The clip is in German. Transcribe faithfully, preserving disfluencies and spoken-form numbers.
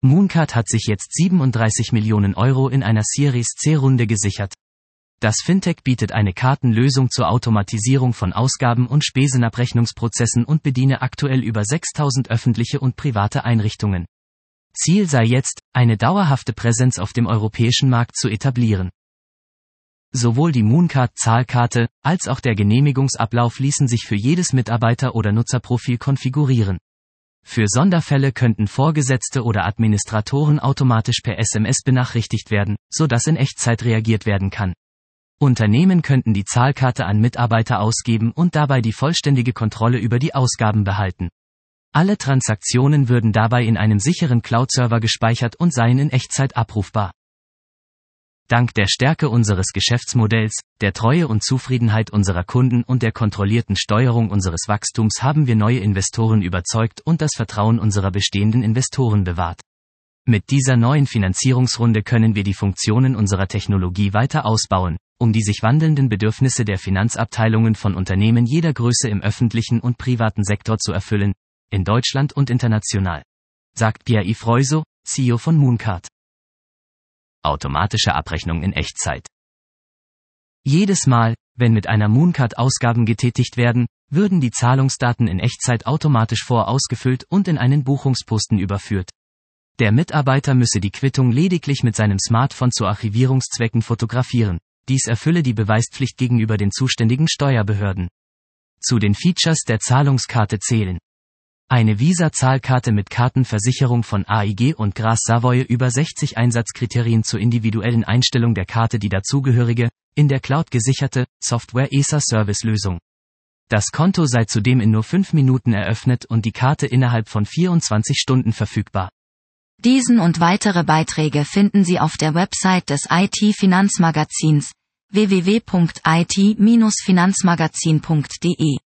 Mooncard hat sich jetzt siebenunddreißig Millionen Euro in einer Series C-Runde gesichert. Das Fintech bietet eine Kartenlösung zur Automatisierung von Ausgaben- und Spesenabrechnungsprozessen und bediene aktuell über sechstausend öffentliche und private Einrichtungen. Ziel sei jetzt, eine dauerhafte Präsenz auf dem europäischen Markt zu etablieren. Sowohl die Mooncard-Zahlkarte, als auch der Genehmigungsablauf ließen sich für jedes Mitarbeiter- oder Nutzerprofil konfigurieren. Für Sonderfälle könnten Vorgesetzte oder Administratoren automatisch per S M S benachrichtigt werden, sodass in Echtzeit reagiert werden kann. Unternehmen könnten die Zahlkarte an Mitarbeiter ausgeben und dabei die vollständige Kontrolle über die Ausgaben behalten. Alle Transaktionen würden dabei in einem sicheren Cloud-Server gespeichert und seien in Echtzeit abrufbar. Dank der Stärke unseres Geschäftsmodells, der Treue und Zufriedenheit unserer Kunden und der kontrollierten Steuerung unseres Wachstums haben wir neue Investoren überzeugt und das Vertrauen unserer bestehenden Investoren bewahrt. Mit dieser neuen Finanzierungsrunde können wir die Funktionen unserer Technologie weiter ausbauen, um die sich wandelnden Bedürfnisse der Finanzabteilungen von Unternehmen jeder Größe im öffentlichen und privaten Sektor zu erfüllen, in Deutschland und international. Sagt Pierre-Yves Reuso, C E O von Mooncard. Automatische Abrechnung in Echtzeit. Jedes Mal, wenn mit einer Mooncard Ausgaben getätigt werden, würden die Zahlungsdaten in Echtzeit automatisch vorausgefüllt und in einen Buchungsposten überführt. Der Mitarbeiter müsse die Quittung lediglich mit seinem Smartphone zu Archivierungszwecken fotografieren. Dies erfülle die Beweispflicht gegenüber den zuständigen Steuerbehörden. Zu den Features der Zahlungskarte zählen: eine Visa-Zahlkarte mit Kartenversicherung von A I G und Gras Savoye, über sechzig Einsatzkriterien zur individuellen Einstellung der Karte, die dazugehörige, in der Cloud gesicherte, Software-E S A-Service-Lösung. Das Konto sei zudem in nur fünf Minuten eröffnet und die Karte innerhalb von vierundzwanzig Stunden verfügbar. Diesen und weitere Beiträge finden Sie auf der Website des I T-Finanzmagazins w w w punkt i t Bindestrich finanzmagazin punkt d e.